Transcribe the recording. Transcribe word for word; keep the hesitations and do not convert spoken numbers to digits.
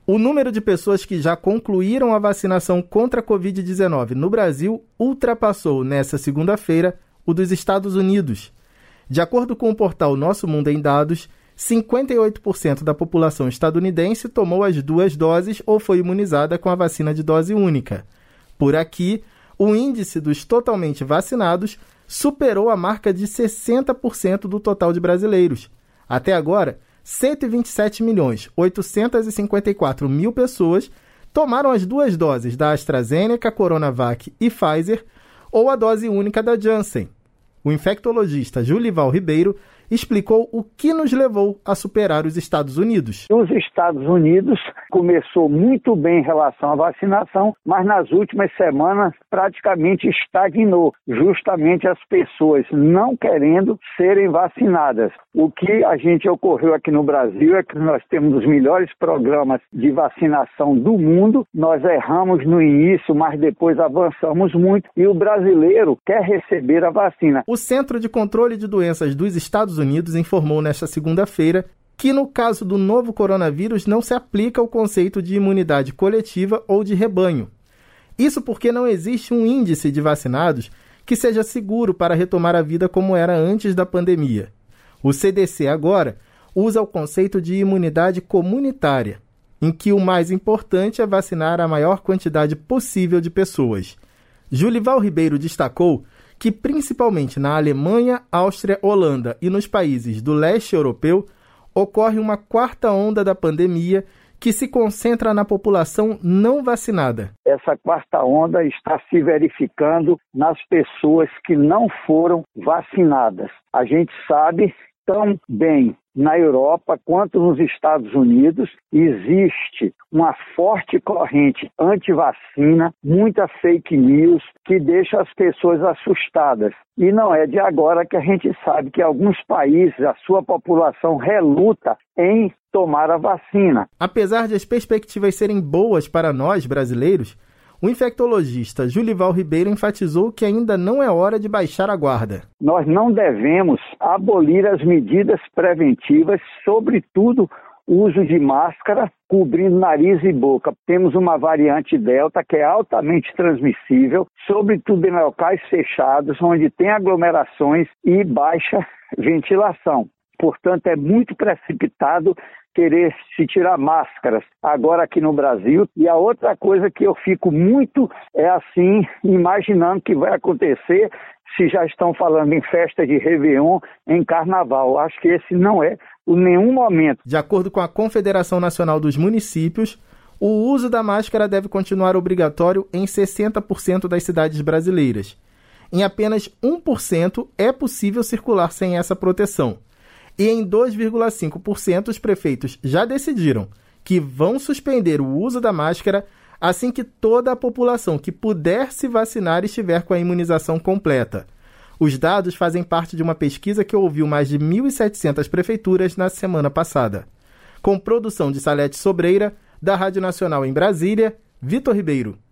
O número de pessoas que já concluíram a vacinação contra a covid dezenove no Brasil ultrapassou, nesta segunda-feira, o dos Estados Unidos. De acordo com o portal Nosso Mundo em Dados, cinquenta e oito por cento da população estadunidense tomou as duas doses ou foi imunizada com a vacina de dose única. Por aqui, o índice dos totalmente vacinados superou a marca de sessenta por cento do total de brasileiros. Até agora, cento e vinte e sete milhões oitocentos e cinquenta e quatro mil pessoas tomaram as duas doses da AstraZeneca, Coronavac e Pfizer ou a dose única da Janssen. O infectologista Julival Ribeiro explicou o que nos levou a superar os Estados Unidos. Os Estados Unidos começou muito bem em relação à vacinação, mas nas últimas semanas praticamente estagnou, justamente as pessoas não querendo serem vacinadas. O que a gente ocorreu aqui no Brasil é que nós temos os melhores programas de vacinação do mundo, nós erramos no início, mas depois avançamos muito e o brasileiro quer receber a vacina. O Centro de Controle de Doenças dos Estados Unidos informou nesta segunda-feira que no caso do novo coronavírus não se aplica o conceito de imunidade coletiva ou de rebanho. Isso porque não existe um índice de vacinados que seja seguro para retomar a vida como era antes da pandemia. O C D C agora usa o conceito de imunidade comunitária, em que o mais importante é vacinar a maior quantidade possível de pessoas. Julival Ribeiro destacou que principalmente na Alemanha, Áustria, Holanda e nos países do leste europeu, ocorre uma quarta onda da pandemia que se concentra na população não vacinada. Essa quarta onda está se verificando nas pessoas que não foram vacinadas. A gente sabe tão bem na Europa quanto nos Estados Unidos, existe uma forte corrente anti-vacina, muita fake news que deixa as pessoas assustadas. E não é de agora que a gente sabe que alguns países, a sua população reluta em tomar a vacina. Apesar de as perspectivas serem boas para nós, brasileiros, o infectologista Julival Ribeiro enfatizou que ainda não é hora de baixar a guarda. Nós não devemos abolir as medidas preventivas, sobretudo o uso de máscara, cobrindo nariz e boca. Temos uma variante Delta que é altamente transmissível, sobretudo em locais fechados, onde tem aglomerações e baixa ventilação. Portanto, é muito precipitado querer se tirar máscaras agora aqui no Brasil. E a outra coisa que eu fico muito é assim, imaginando que vai acontecer se já estão falando em festa de Réveillon, em Carnaval. Acho que esse não é o nenhum momento. De acordo com a Confederação Nacional dos Municípios, o uso da máscara deve continuar obrigatório em sessenta por cento das cidades brasileiras. Em apenas um por cento é possível circular sem essa proteção. E em dois vírgula cinco por cento os prefeitos já decidiram que vão suspender o uso da máscara assim que toda a população que puder se vacinar estiver com a imunização completa. Os dados fazem parte de uma pesquisa que ouviu mais de mil e setecentas prefeituras na semana passada. Com produção de Salete Sobreira, da Rádio Nacional em Brasília, Vitor Ribeiro.